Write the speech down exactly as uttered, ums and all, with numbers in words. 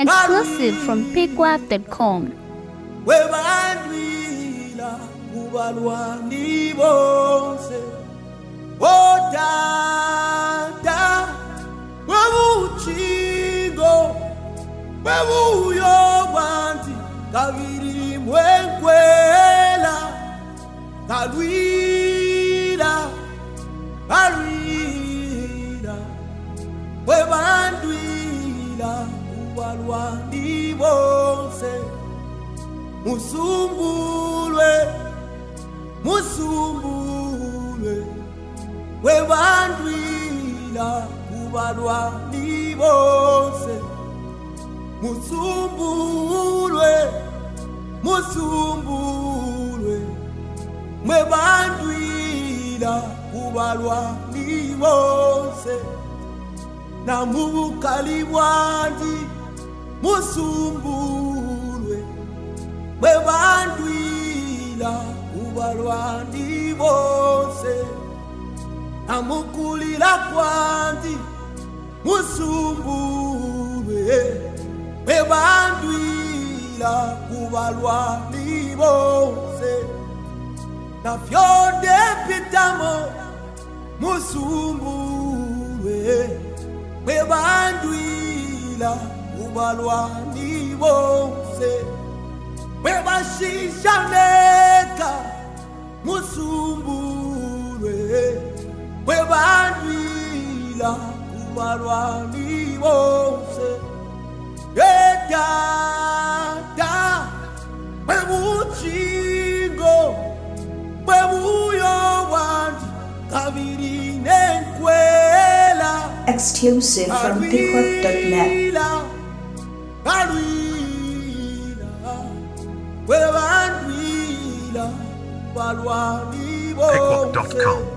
Exclusive from pickwap dot com. Webandwila kubalwani bonse Otata Webuchingo Webuyo wanti Kaviri mwenkwela Kalwila Kalwila Webandwila kubalwani bonse Musumbulwe, musumbulwe, webandwila kubalwani bonse. Musumbulwe, musumbulwe, webandwila kubalwani bonse. Namukali wandi, musumbulwe. Webandwila kubalwani bonse Namukulila kwanti musumbulwe Webandwila kubalwani bonse Nafyonde pitamo musumbulwe Webandwila kubalwani bonse Webashishaneka musumbulwe Webandwila kubalwani bonse Edada Webuchingo Webuyo wanti Kaviri nenkwela Exclusive from pickwap dot net. Webandwila kubalwani bonse pickwap dot com